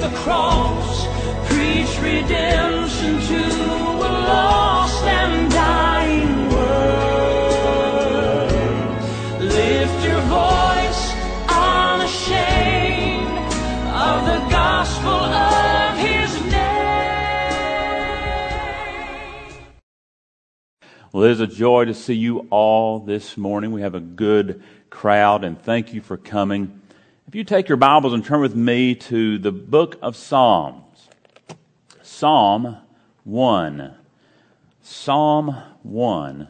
the cross, preach redemption to a lost and dying world. Lift your voice unashamed of the gospel of His name. Well, it is a joy to see you all this morning. We have a good crowd, and thank you for coming. If you take your Bibles and turn with me to the book of Psalms, Psalm 1. Psalm 1.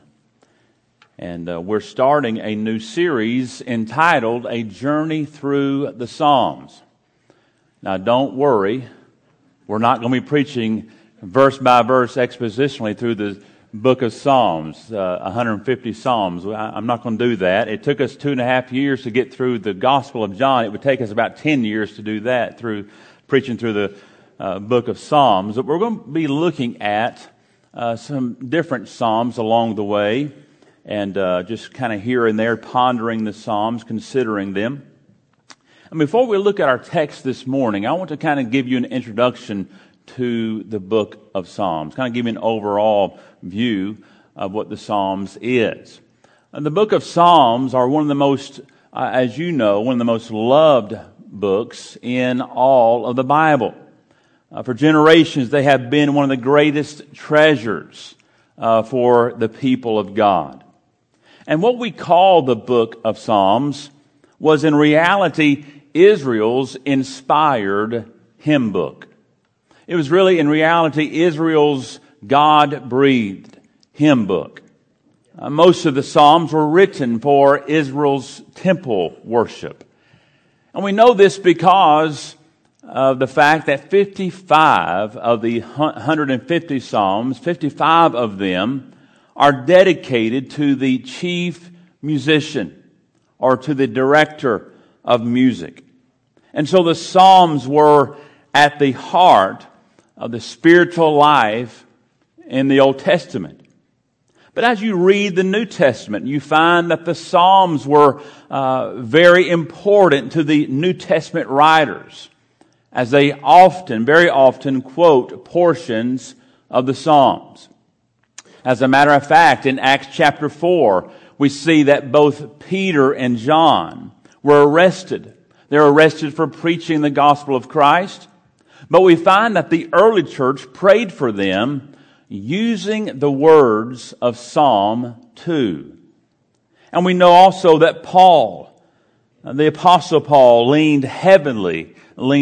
And we're starting a new series entitled A Journey Through the Psalms. Now, don't worry, we're not going to be preaching verse by verse expositionally through the book of Psalms, 150 Psalms. I'm not going to do that. It took us 2.5 years to get through the Gospel of John. It would take us about 10 years to do that through preaching through the book of Psalms. But we're going to be looking at some different Psalms along the way, and just kind of here and there pondering the Psalms, considering them. And before we look at our text this morning, I want to kind of give you an introduction to the book of Psalms, kind of give you an overall view of what the Psalms is. And the book of Psalms are one of the most, as you know, one of the most loved books in all of the Bible. For generations, they have been one of the greatest treasures for the people of God. And what we call the book of Psalms was in reality Israel's inspired hymn book. It was really, in reality, Israel's God-breathed hymn book. Most of the Psalms were written for Israel's temple worship. And we know this because of the fact that 55 of the 150 Psalms, 55 of them are dedicated to the chief musician or to the director of music. And so the Psalms were at the heart of the spiritual life in the Old Testament. But as you read the New Testament, you find that the Psalms were very important to the New Testament writers, as they very often quote portions of the Psalms. As a matter of fact, in Acts chapter 4, we see that both Peter and John were arrested. They're arrested for preaching the gospel of Christ. But we find that the early church prayed for them using the words of Psalm 2. And we know also that Paul, the Apostle Paul, leaned heavily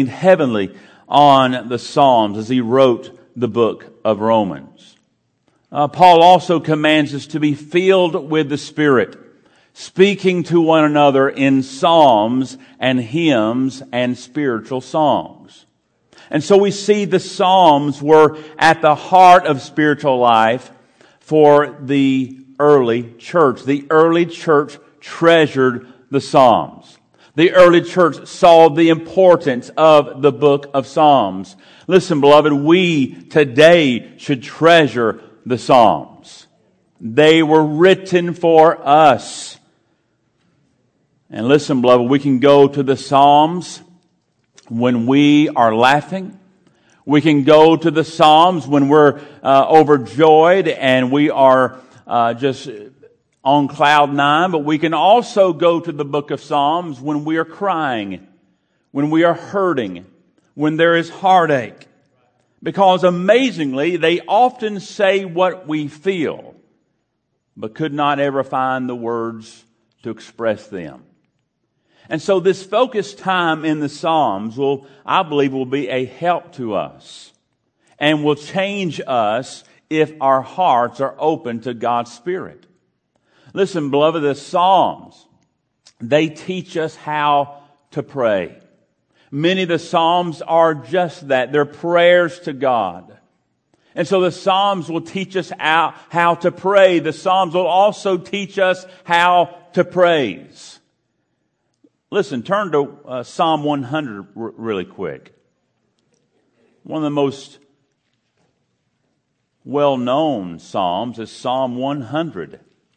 on the Psalms as he wrote the book of Romans. Paul also commands us to be filled with the Spirit, speaking to one another in psalms and hymns and spiritual songs. And so we see the Psalms were at the heart of spiritual life for the early church. The early church treasured the Psalms. The early church saw the importance of the book of Psalms. Listen, beloved, we today should treasure the Psalms. They were written for us. And listen, beloved, we can go to the Psalms when we are laughing. We can go to the Psalms when we're overjoyed and we are just on cloud nine. But we can also go to the book of Psalms when we are crying, when we are hurting, when there is heartache. Because amazingly, they often say what we feel, but could not ever find the words to express them. And so this focused time in the Psalms I believe, will be a help to us and will change us if our hearts are open to God's Spirit. Listen, beloved, the Psalms, they teach us how to pray. Many of the Psalms are just that. They're prayers to God. And so the Psalms will teach us how to pray. The Psalms will also teach us how to praise. Listen, turn to Psalm 100 really quick. One of the most well-known Psalms is Psalm 100.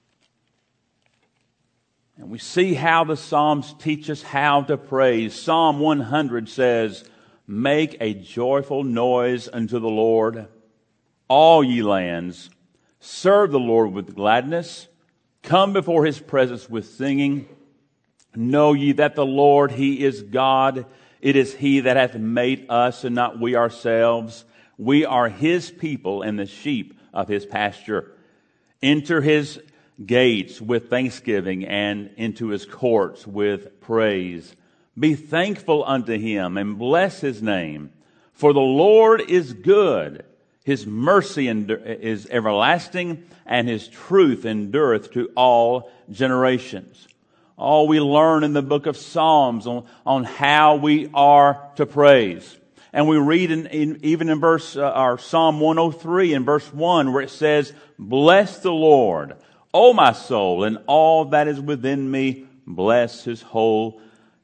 And And we see how the Psalms teach us how to praise. Psalm 100 says, Make a joyful noise unto the Lord, all ye lands. Serve the Lord with gladness. Come before his presence with singing. Know ye that the Lord, he is God. It is he that hath made us, and not we ourselves. We are his people and the sheep of his pasture. Enter his gates with thanksgiving, and into his courts with praise. Be thankful unto him, and bless his name. For the Lord is good. His mercy is everlasting, and his truth endureth to all generations. Oh, we learn in the book of Psalms on how we are to praise. And we read even in Psalm 103 in verse 1, where it says, Bless the Lord, O my soul, and all that is within me, bless his holy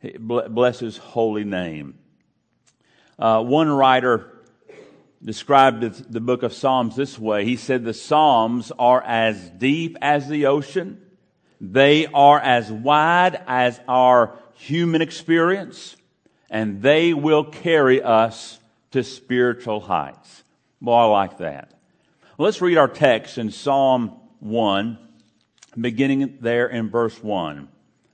name. One writer described the book of Psalms this way. He said the Psalms are as deep as the ocean. They are as wide as our human experience, and they will carry us to spiritual heights. Boy, I like that. Well, let's read our text in Psalm 1, beginning there in verse 1.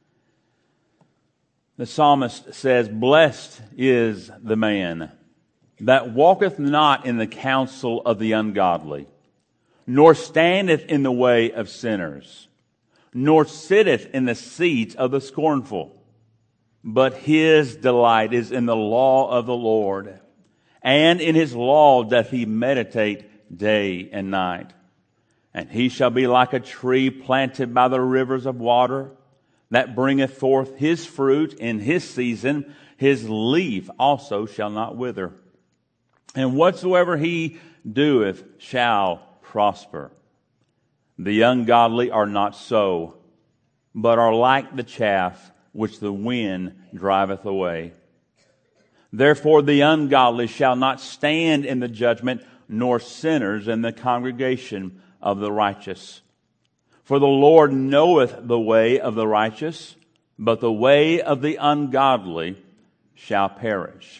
The psalmist says, Blessed is the man that walketh not in the counsel of the ungodly, nor standeth in the way of sinners, nor sitteth in the seat of the scornful. But his delight is in the law of the Lord, and in his law doth he meditate day and night. And he shall be like a tree planted by the rivers of water, that bringeth forth his fruit in his season. His leaf also shall not wither. And whatsoever he doeth shall prosper. The ungodly are not so, but are like the chaff which the wind driveth away. Therefore the ungodly shall not stand in the judgment, nor sinners in the congregation of the righteous. For the Lord knoweth the way of the righteous, but the way of the ungodly shall perish.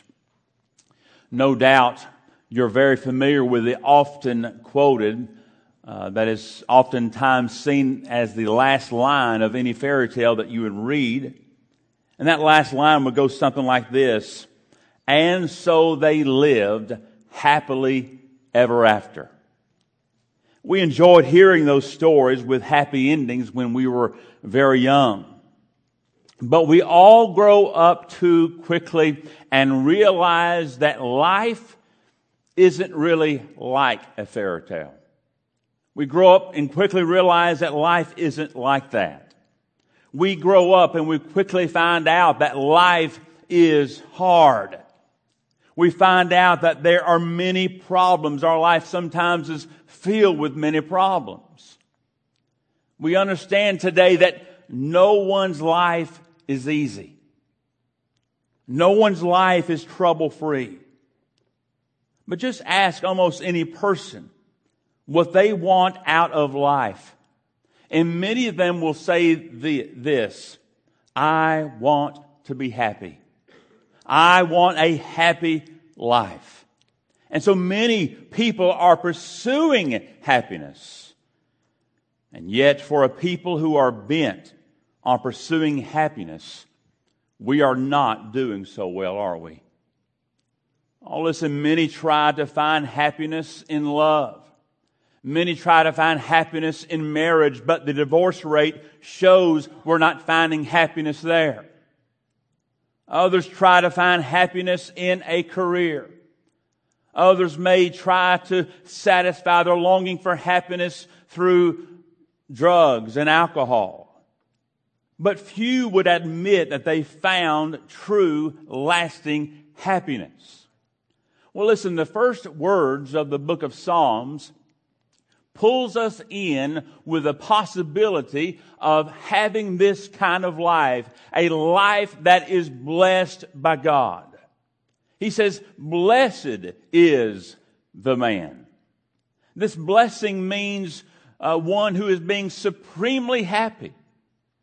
No doubt you're very familiar with the often quoted, that is oftentimes seen as the last line of any fairy tale that you would read. And that last line would go something like this: And so they lived happily ever after. We enjoyed hearing those stories with happy endings when we were very young. But we all grow up too quickly and realize that life isn't really like a fairy tale. We grow up and quickly realize that life isn't like that. We grow up and we quickly find out that life is hard. We find out that there are many problems. Our life sometimes is filled with many problems. We understand today that no one's life is easy. No one's life is trouble-free. But just ask almost any person what they want out of life. And many of them will say this: I want to be happy. I want a happy life. And so many people are pursuing happiness. And yet for a people who are bent on pursuing happiness, we are not doing so well, are we? Oh, listen, many try to find happiness in love. Many try to find happiness in marriage, but the divorce rate shows we're not finding happiness there. Others try to find happiness in a career. Others may try to satisfy their longing for happiness through drugs and alcohol. But few would admit that they found true, lasting happiness. Well, listen, the first words of the book of Psalms pulls us in with the possibility of having this kind of life, a life that is blessed by God. He says, blessed is the man. This blessing means one who is being supremely happy,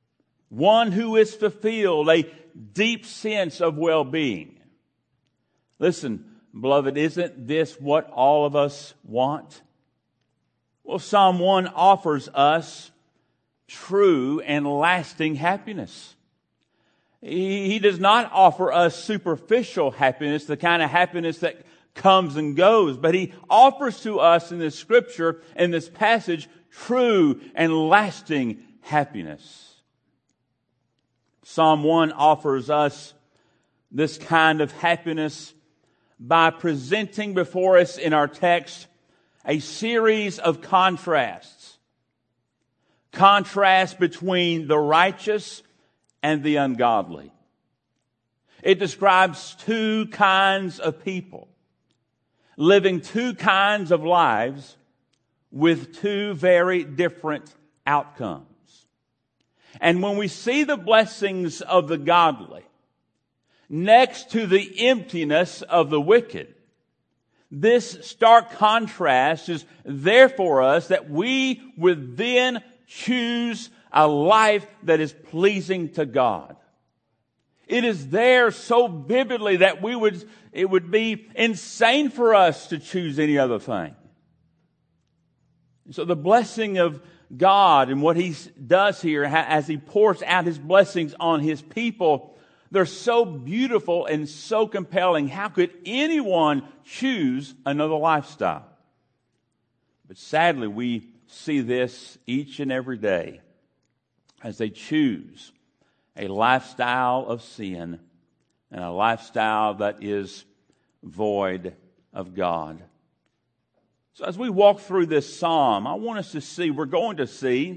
one who is fulfilled, a deep sense of well-being. Listen, beloved, isn't this what all of us want? Well, Psalm 1 offers us true and lasting happiness. He does not offer us superficial happiness, the kind of happiness that comes and goes, but He offers to us in this scripture, in this passage, true and lasting happiness. Psalm 1 offers us this kind of happiness by presenting before us in our text a series of contrasts. Contrast between the righteous and the ungodly. It describes two kinds of people living two kinds of lives with two very different outcomes. And when we see the blessings of the godly next to the emptiness of the wicked, this stark contrast is there for us that we would then choose a life that is pleasing to God. It is there so vividly that it would be insane for us to choose any other thing. So the blessing of God and what He does here as He pours out His blessings on His people, they're so beautiful and so compelling. How could anyone choose another lifestyle? But sadly, we see this each and every day as they choose a lifestyle of sin and a lifestyle that is void of God. So as we walk through this psalm, I want us to see, we're going to see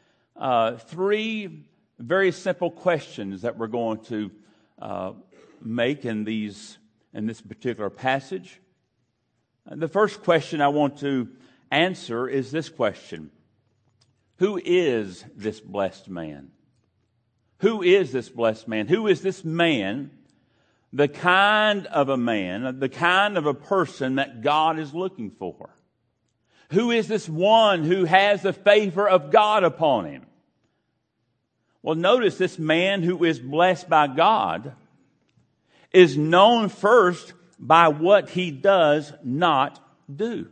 three very simple questions that we're going to make in this particular passage. The first question I want to answer is this question: who is this blessed man? Who is this blessed man? Who is this man, the kind of a man, the kind of a person that God is looking for? Who is this one who has the favor of God upon him? Well, notice this man who is blessed by God is known first by what he does not do.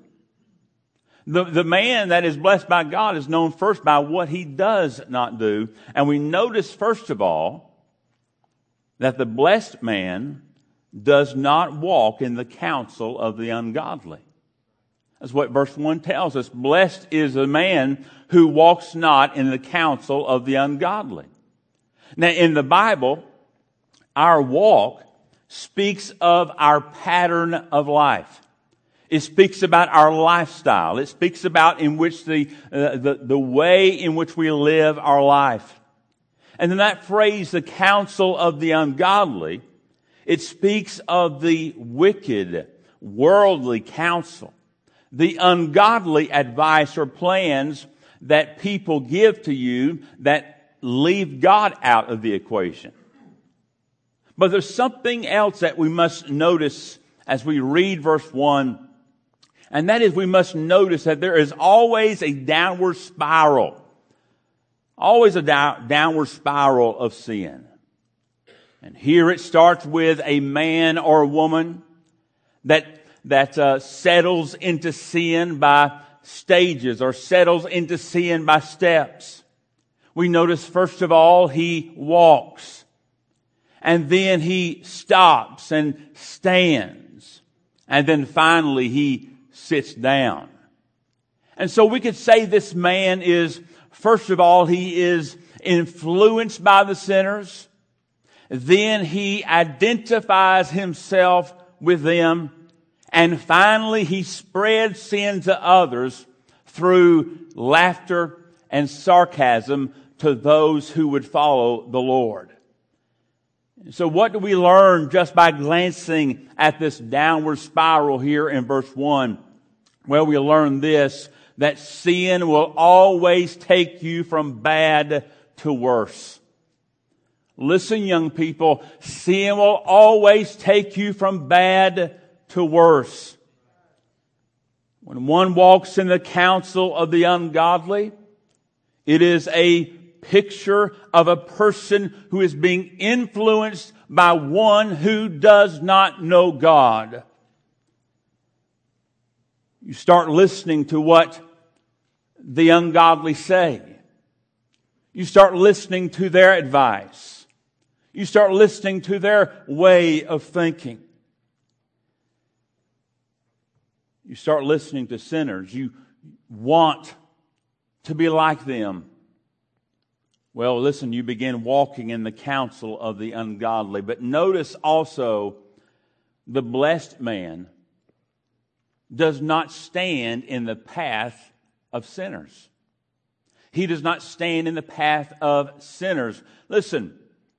The man that is blessed by God is known first by what he does not do. And we notice, first of all, that the blessed man does not walk in the counsel of the ungodly. That's what verse 1 tells us. Blessed is the man who walks not in the counsel of the ungodly. Now, in the Bible, our walk speaks of our pattern of life. It speaks about our lifestyle. It speaks about in which the way in which we live our life. And then that phrase, the counsel of the ungodly, it speaks of the wicked, worldly counsel, the ungodly advice or plans that people give to you that leave God out of the equation. But there's something else that we must notice as we read verse 1. And that is, we must notice that there is always a downward spiral. Always a downward spiral of sin. And here it starts with a man or a woman that settles into sin by stages or settles into sin by steps. We notice, first of all, he walks. And then he stops and stands. And then finally he sits down. And so we could say this man is, first of all, he is influenced by the sinners. Then he identifies himself with them. And finally, he spreads sin to others through laughter and sarcasm to those who would follow the Lord. So what do we learn just by glancing at this downward spiral here in verse 1? Well, we learn this, that sin will always take you from bad to worse. Listen, young people, sin will always take you from bad to worse. When one walks in the counsel of the ungodly, it is a picture of a person who is being influenced by one who does not know God. You start listening to what the ungodly say. You start listening to their advice. You start listening to their way of thinking. You start listening to sinners. You want to be like them. Well, listen, you begin walking in the counsel of the ungodly. But notice also, the blessed man does not stand in the path of sinners. He does not stand in the path of sinners. Listen,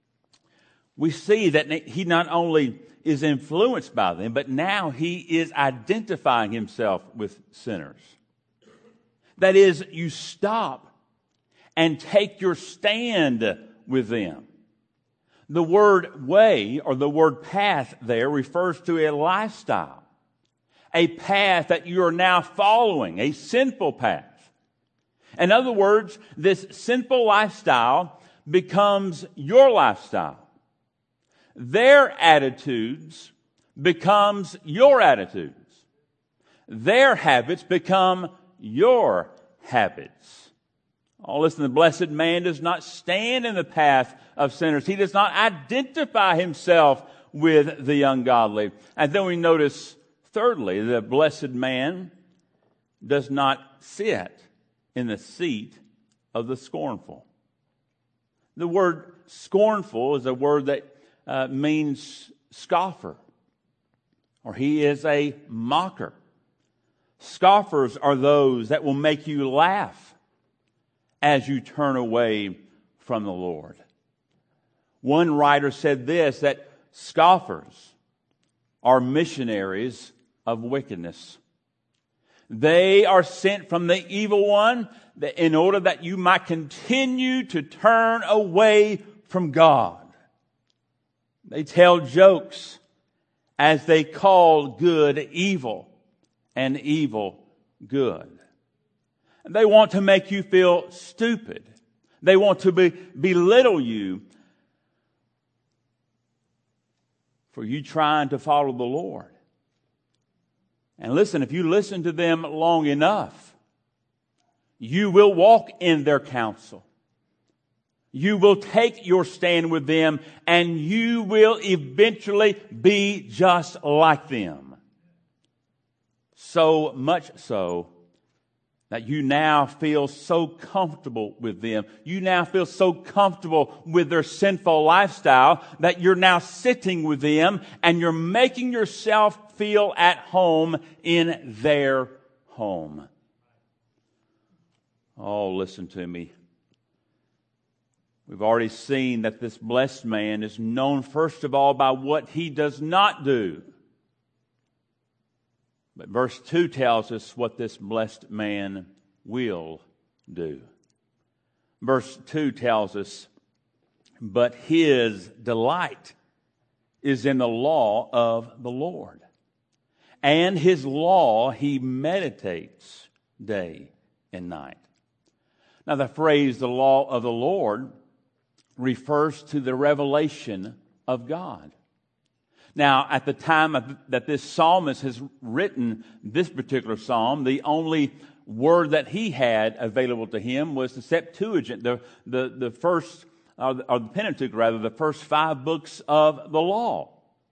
we see that he not only is influenced by them, but now he is identifying himself with sinners. That is, you stop and take your stand with them. The word way, or the word path there, refers to a lifestyle, a path that you are now following, a sinful path. In other words, this sinful lifestyle becomes your lifestyle. Their attitudes becomes your attitudes. Their habits become your habits. Oh, listen, the blessed man does not stand in the path of sinners. He does not identify himself with the ungodly. And then we notice, thirdly, the blessed man does not sit in the seat of the scornful. The word scornful is a word that means scoffer, or he is a mocker. Scoffers are those that will make you laugh as you turn away from the Lord. One writer said this, that scoffers are missionaries of wickedness. They are sent from the evil one in order that you might continue to turn away from God. They tell jokes as they call good evil and evil good. They want to make you feel stupid. They want to belittle you for you trying to follow the Lord. And listen, if you listen to them long enough, you will walk in their counsel. You will take your stand with them, and you will eventually be just like them. So much so that you now feel so comfortable with them. You now feel so comfortable with their sinful lifestyle that you're now sitting with them and you're making yourself feel at home in their home. Oh, listen to me. We've already seen that this blessed man is known first of all by what he does not do. But verse 2 tells us what this blessed man will do. Verse 2 tells us, but his delight is in the law of the Lord, and his law he meditates day and night. Now the phrase, the law of the Lord, refers to the revelation of God. Now, at the time that this psalmist has written this particular psalm, the only word that he had available to him was the Septuagint, the first, or the Pentateuch rather, the first 5 books of the law.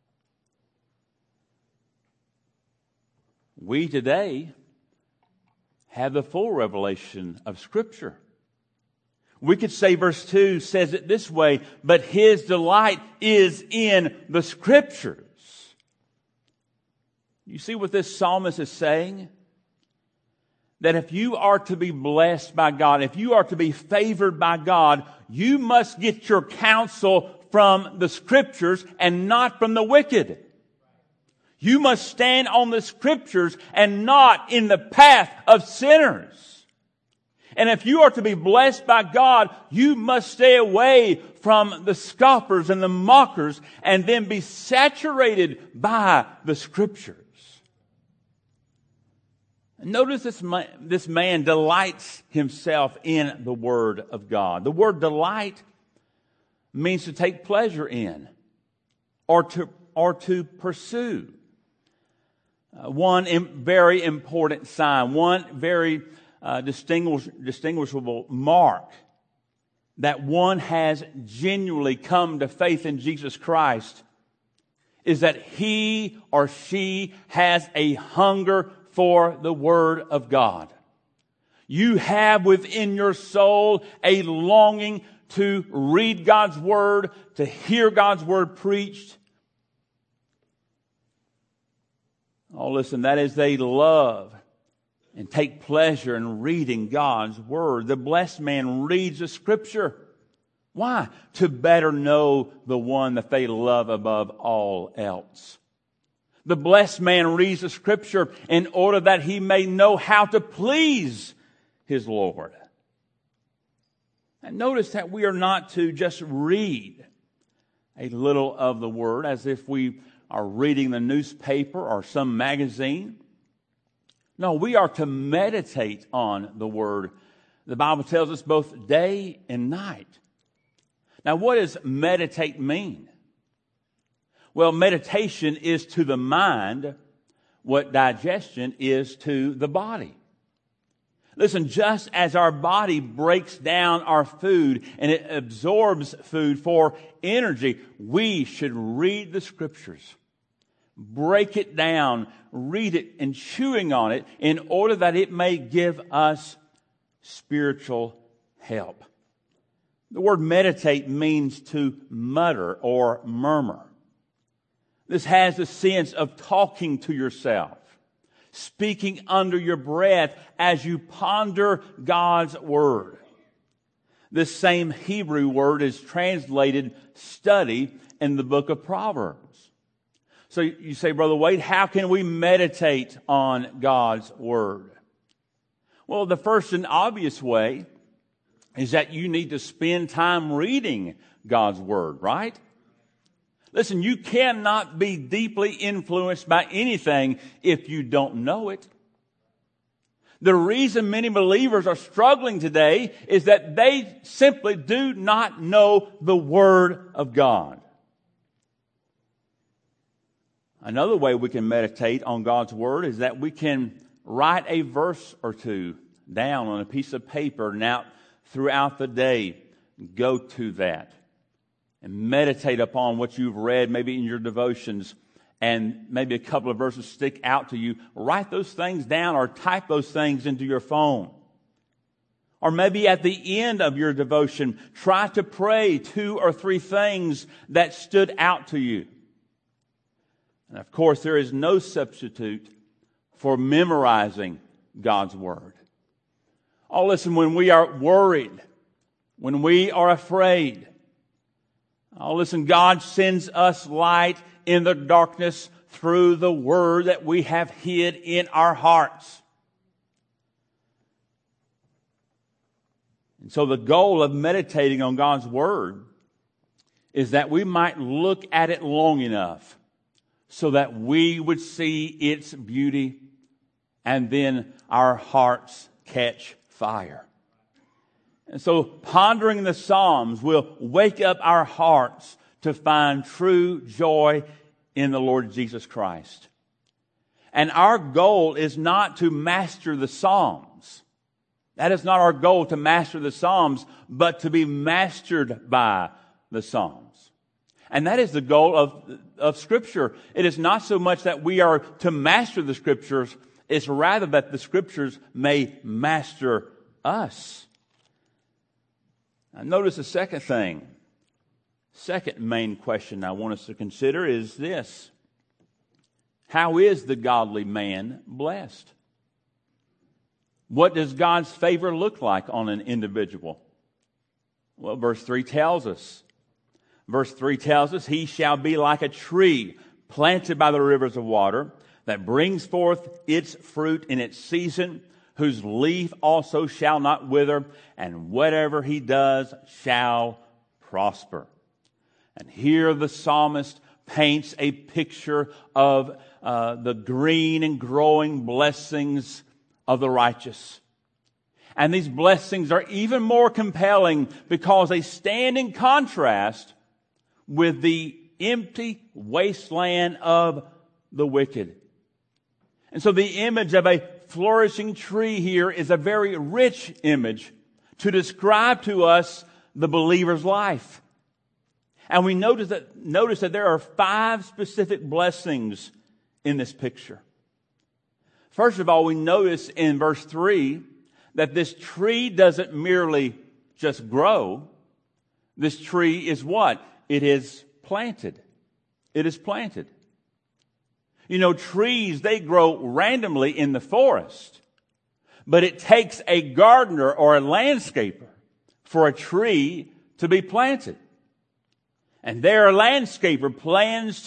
We today have the full revelation of Scripture. We could say verse 2 says it this way, but his delight is in the Scriptures. You see what this psalmist is saying? That if you are to be blessed by God, if you are to be favored by God, you must get your counsel from the Scriptures and not from the wicked. You must stand on the Scriptures and not in the path of sinners. And if you are to be blessed by God, you must stay away from the scoffers and the mockers and then be saturated by the Scriptures. Notice this man delights himself in the Word of God. The word delight means to take pleasure in. or to pursue. One very important sign, one very distinguishable mark that one has genuinely come to faith in Jesus Christ is that he or she has a hunger for the Word of God. You have within your soul a longing to read God's Word, to hear God's Word preached. Oh, listen, that is they love and take pleasure in reading God's Word. The blessed man reads the Scripture. Why? To better know the one that they love above all else. The blessed man reads the Scripture in order that he may know how to please his Lord. And notice that we are not to just read a little of the Word as if we are reading the newspaper or some magazine. No, we are to meditate on the Word. The Bible tells us both day and night. Now, what does meditate mean? Well, meditation is to the mind what digestion is to the body. Listen, just as our body breaks down our food and it absorbs food for energy, we should read the Scriptures. Break it down, read it, and chewing on it in order that it may give us spiritual help. The word meditate means to mutter or murmur. This has the sense of talking to yourself, speaking under your breath as you ponder God's Word. This same Hebrew word is translated study in the book of Proverbs. So you say, Brother Wade, how can we meditate on God's Word? Well, the first and obvious way is that you need to spend time reading God's Word, right? Listen, you cannot be deeply influenced by anything if you don't know it. The reason many believers are struggling today is that they simply do not know the Word of God. Another way we can meditate on God's Word is that we can write a verse or two down on a piece of paper and out throughout the day. Go to that and meditate upon what you've read, maybe in your devotions, and maybe a couple of verses stick out to you. Write those things down or type those things into your phone. Or maybe at the end of your devotion, try to pray 2 or 3 things that stood out to you. And of course, there is no substitute for memorizing God's Word. Oh, listen, when we are worried, when we are afraid, oh, listen, God sends us light in the darkness through the Word that we have hid in our hearts. And so the goal of meditating on God's Word is that we might look at it long enough so that we would see its beauty and then our hearts catch fire. And so pondering the Psalms will wake up our hearts to find true joy in the Lord Jesus Christ. And our goal is not to master the Psalms. That is not our goal, to master the Psalms, but to be mastered by the Psalms. And that is the goal of Scripture. It is not so much that we are to master the Scriptures, it's rather that the Scriptures may master us. Now notice the second thing. Second main question I want us to consider is this: how is the godly man blessed? What does God's favor look like on an individual? Well, verse 3 tells us. Verse 3 tells us, he shall be like a tree planted by the rivers of water that brings forth its fruit in its season, whose leaf also shall not wither, and whatever he does shall prosper. And here the psalmist paints a picture of the green and growing blessings of the righteous. And these blessings are even more compelling because they stand in contrast with the empty wasteland of the wicked. And so the image of a flourishing tree here is a very rich image to describe to us the believer's life. And we notice that there are 5 specific blessings in this picture. First of all, we notice in verse 3 that this tree doesn't merely just grow. This tree is what? It is planted. It is planted. You know, trees, they grow randomly in the forest. But it takes a gardener or a landscaper for a tree to be planted. And there a landscaper plans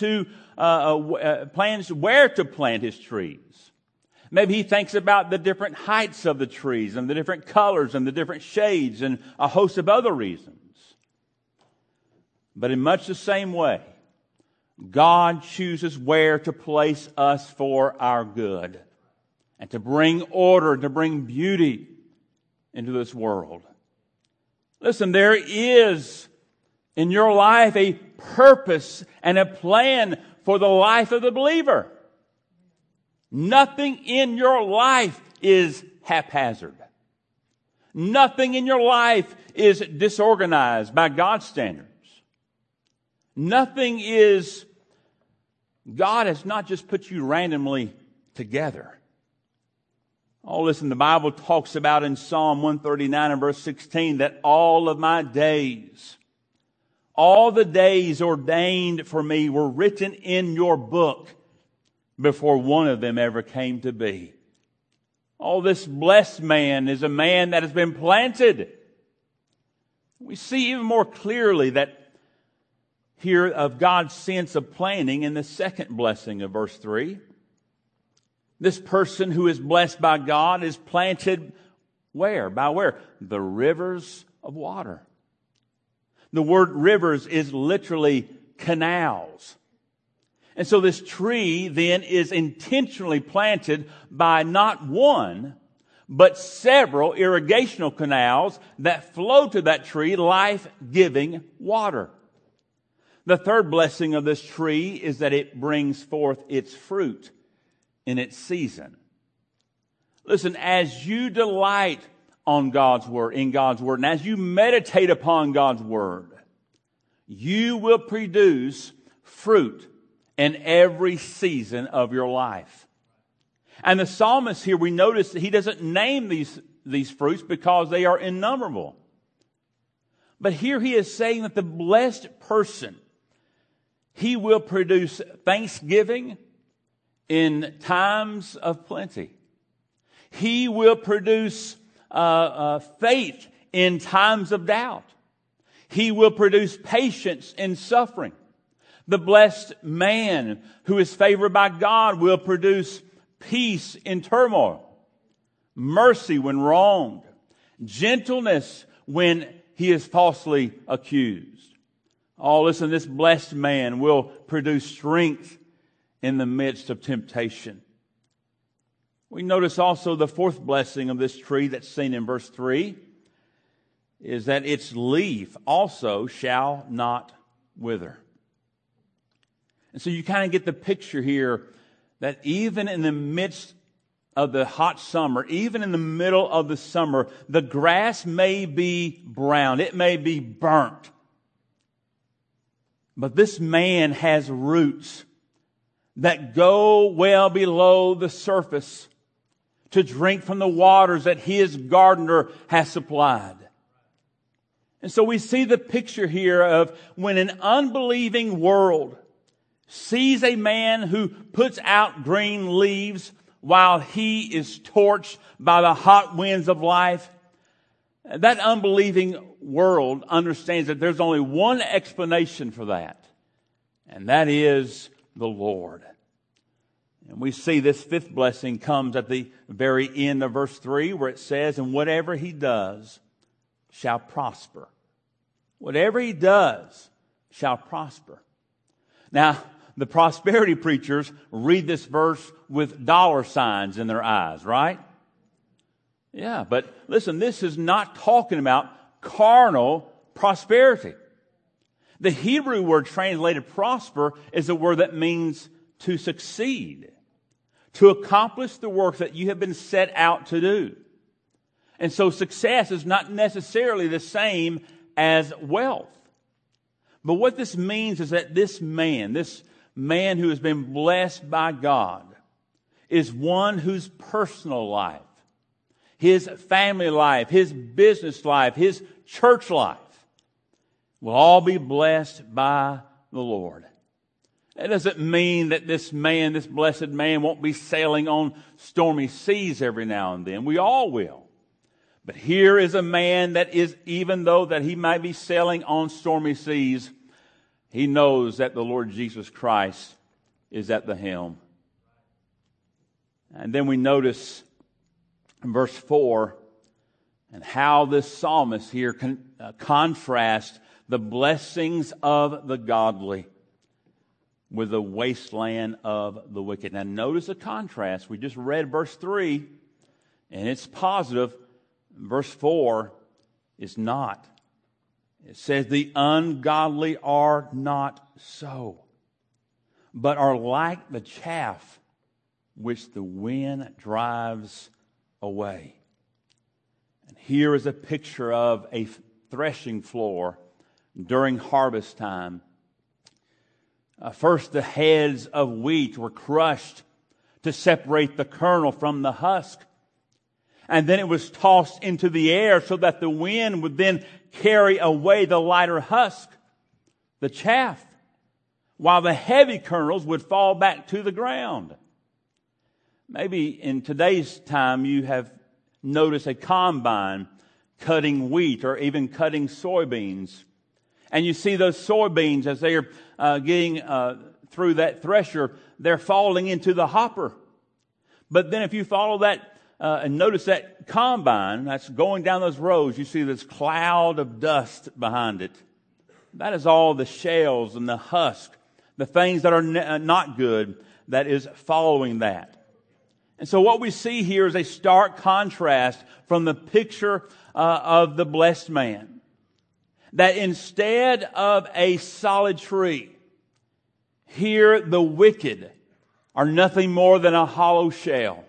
where to plant his trees. Maybe he thinks about the different heights of the trees and the different colors and the different shades and a host of other reasons. But in much the same way, God chooses where to place us for our good and to bring order, to bring beauty into this world. Listen, there is in your life a purpose and a plan for the life of the believer. Nothing in your life is haphazard. Nothing in your life is disorganized by God's standards. Nothing is, God has not just put you randomly together. Oh, listen, the Bible talks about in Psalm 139 and verse 16 that all of my days, all the days ordained for me were written in your book before one of them ever came to be. Oh, this blessed man is a man that has been planted. We see even more clearly that here of God's sense of planning in the second blessing of verse 3. This person who is blessed by God is planted where? By where? The rivers of water. The word rivers is literally canals. And so this tree then is intentionally planted by not one, but several irrigational canals that flow to that tree life-giving water. The third blessing of this tree is that it brings forth its fruit in its season. Listen, as you delight on God's Word, in God's Word, and as you meditate upon God's Word, you will produce fruit in every season of your life. And the psalmist here, we notice that he doesn't name these fruits because they are innumerable. But here he is saying that the blessed person, he will produce thanksgiving in times of plenty. He will produce faith in times of doubt. He will produce patience in suffering. The blessed man who is favored by God will produce peace in turmoil, mercy when wronged, gentleness when he is falsely accused. Oh, listen, this blessed man will produce strength in the midst of temptation. We notice also the fourth blessing of this tree that's seen in verse 3 is that its leaf also shall not wither. And so you kind of get the picture here that even in the midst of the hot summer, even in the middle of the summer, the grass may be brown, it may be burnt. But this man has roots that go well below the surface to drink from the waters that his gardener has supplied. And so we see the picture here of when an unbelieving world sees a man who puts out green leaves while he is torched by the hot winds of life. That unbelieving world understands that there's only one explanation for that, and that is the Lord. And we see this fifth blessing comes at the very end of verse 3 where it says, and whatever he does shall prosper. Whatever he does shall prosper. Now, the prosperity preachers read this verse with dollar signs in their eyes, right? Yeah, but listen, this is not talking about carnal prosperity. The Hebrew word translated prosper is a word that means to succeed, to accomplish the work that you have been set out to do. And so success is not necessarily the same as wealth. But what this means is that this man who has been blessed by God, is one whose personal life, his family life, his business life, his church life will all be blessed by the Lord. That doesn't mean that this man, this blessed man, won't be sailing on stormy seas every now and then. We all will. But here is a man that is, even though that he might be sailing on stormy seas, he knows that the Lord Jesus Christ is at the helm. And then we notice in verse 4 and how this psalmist here contrasts the blessings of the godly with the wasteland of the wicked. Now notice the contrast. We just read verse 3 and it's positive. Verse 4 is not. It says the ungodly are not so, but are like the chaff which the wind drives away. And here is a picture of a threshing floor during harvest time. First, the heads of wheat were crushed to separate the kernel from the husk. And then it was tossed into the air so that the wind would then carry away the lighter husk, the chaff, while the heavy kernels would fall back to the ground. Maybe in today's time you have noticed a combine cutting wheat or even cutting soybeans. And you see those soybeans as they are getting through that thresher, they're falling into the hopper. But then if you follow that and notice that combine that's going down those rows, you see this cloud of dust behind it. That is all the shells and the husk, the things that are not good, that is following that. And so what we see here is a stark contrast from the picture of the blessed man. That instead of a solid tree, here the wicked are nothing more than a hollow shell.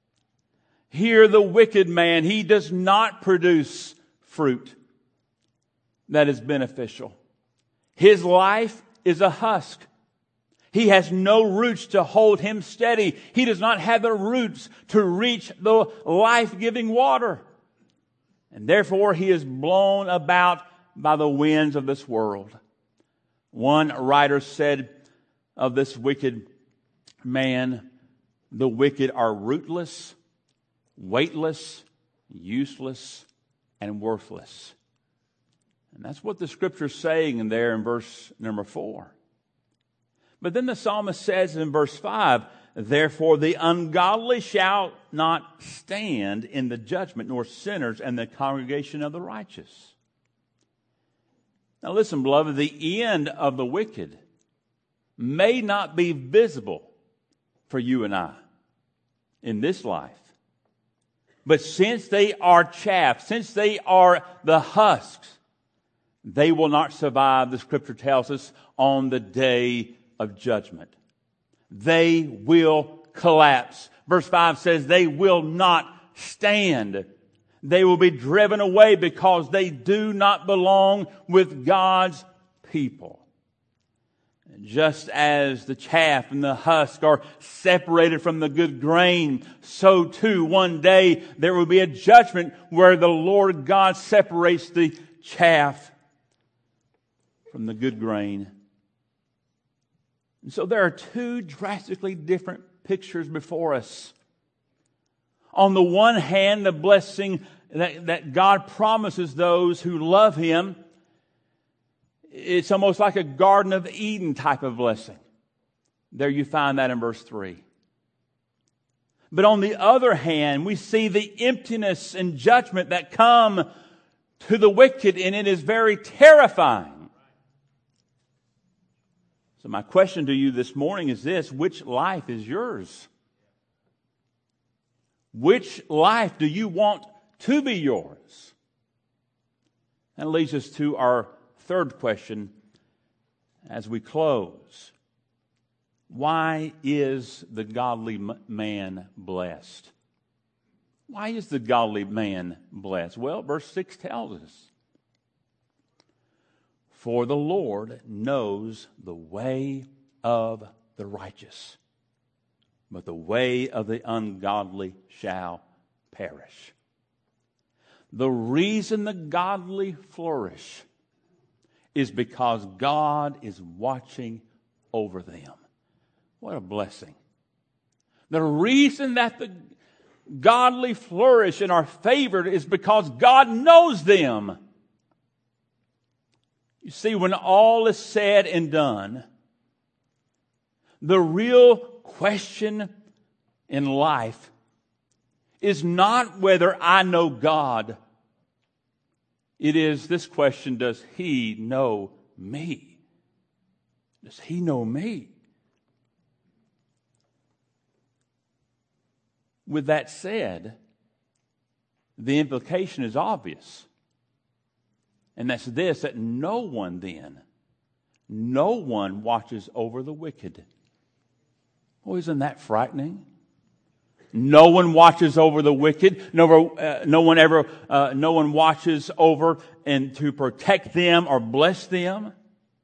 Here the wicked man, he does not produce fruit that is beneficial. His life is a husk. He has no roots to hold him steady. He does not have the roots to reach the life-giving water. And therefore he is blown about by the winds of this world. One writer said of this wicked man, the wicked are rootless, weightless, useless, and worthless. And that's what the scripture is saying in there in verse number 4. But then the psalmist says in verse 5, therefore the ungodly shall not stand in the judgment, nor sinners in the congregation of the righteous. Now listen, beloved, the end of the wicked may not be visible for you and I in this life. But since they are chaff, since they are the husks, they will not survive, the scripture tells us, on the day of judgment. They will collapse. Verse 5 says they will not stand. They will be driven away because they do not belong with God's people. Just as the chaff and the husk are separated from the good grain, so too one day there will be a judgment where the Lord God separates the chaff from the good grain. And so there are two drastically different pictures before us. On the one hand, the blessing that God promises those who love Him, it's almost like a Garden of Eden type of blessing. There you find that in verse 3. But on the other hand, we see the emptiness and judgment that come to the wicked, and it is very terrifying. So my question to you this morning is this: which life is yours? Which life do you want to be yours? That leads us to our third question: as we close, why is the godly man blessed? Why is the godly man blessed? Well, verse 6 tells us, for the Lord knows the way of the righteous, but the way of the ungodly shall perish. The reason the godly flourish is because God is watching over them. What a blessing. The reason that the godly flourish and are favored is because God knows them. You see, when all is said and done, the real question in life is not whether I know God. It is this question, does He know me? Does He know me? With that said, the implication is obvious. And that's this, that no one watches over the wicked. Oh, isn't that frightening? No one watches over the wicked. No one watches over and to protect them or bless them.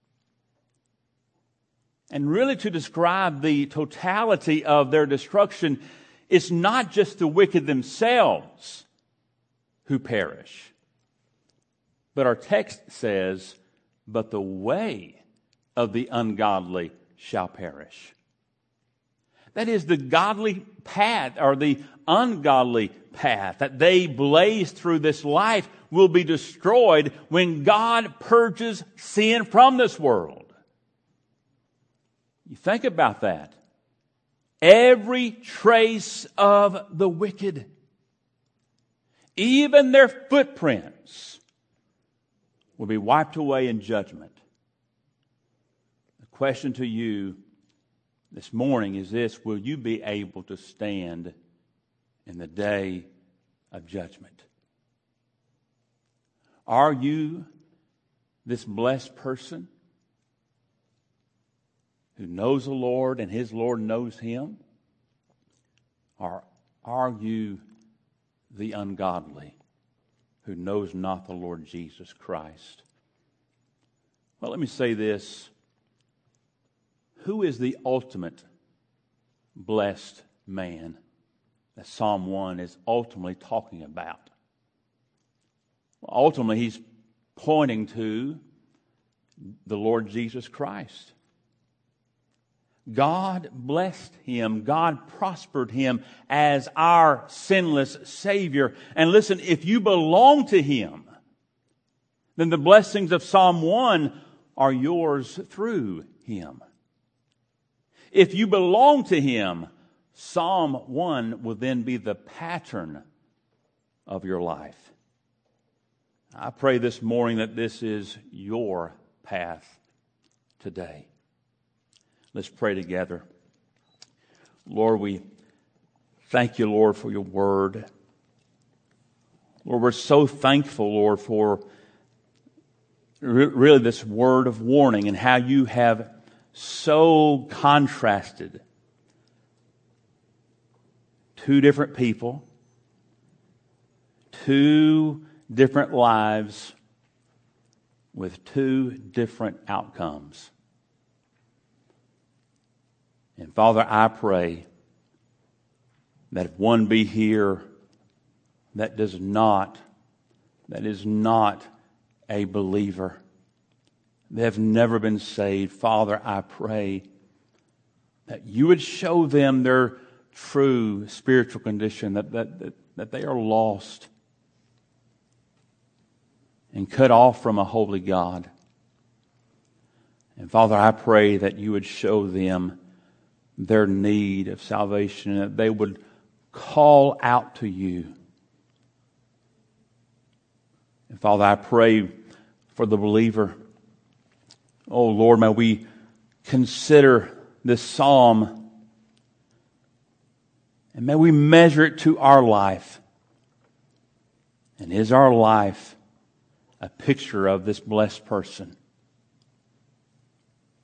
And really to describe the totality of their destruction, it's not just the wicked themselves who perish. But our text says, but the way of the ungodly shall perish. That is, the godly path or the ungodly path that they blaze through this life will be destroyed when God purges sin from this world. You think about that. Every trace of the wicked, even their footprints, will be wiped away in judgment. The question to you this morning is this: will you be able to stand in the day of judgment? Are you this blessed person who knows the Lord and his Lord knows him? Or are you the ungodly who knows not the Lord Jesus Christ? Well, let me say this. Who is the ultimate blessed man that Psalm 1 is ultimately talking about? Well, ultimately, he's pointing to the Lord Jesus Christ. God blessed him. God prospered him as our sinless Savior. And listen, if you belong to him, then the blessings of Psalm 1 are yours through him. If you belong to him, Psalm 1 will then be the pattern of your life. I pray this morning that this is your path today. Let's pray together. Lord, we thank you, Lord, for your word. Lord, we're so thankful, Lord, for really this word of warning and how you have so contrasted two different people, two different lives with two different outcomes. And Father, I pray that if one be here that is not a believer, they have never been saved, Father, I pray that you would show them their true spiritual condition, that they are lost and cut off from a holy God. And Father, I pray that you would show them their need of salvation, and that they would call out to you. And Father, I pray for the believer. Oh Lord, may we consider this psalm and may we measure it to our life. And is our life a picture of this blessed person?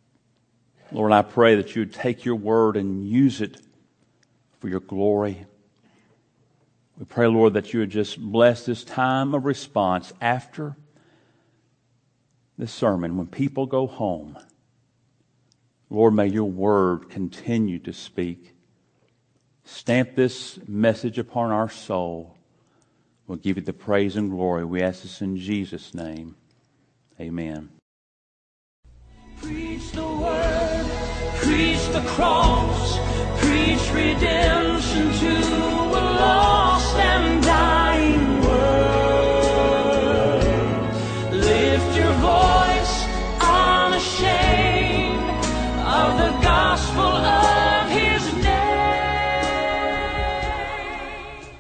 Lord, I pray that you would take your word and use it for your glory. We pray, Lord, that you would just bless this time of response after this sermon, when people go home. Lord, may your word continue to speak. Stamp this message upon our soul. We'll give you the praise and glory. We ask this in Jesus' name. Amen. Preach the word, preach the cross, preach redemption to a lost and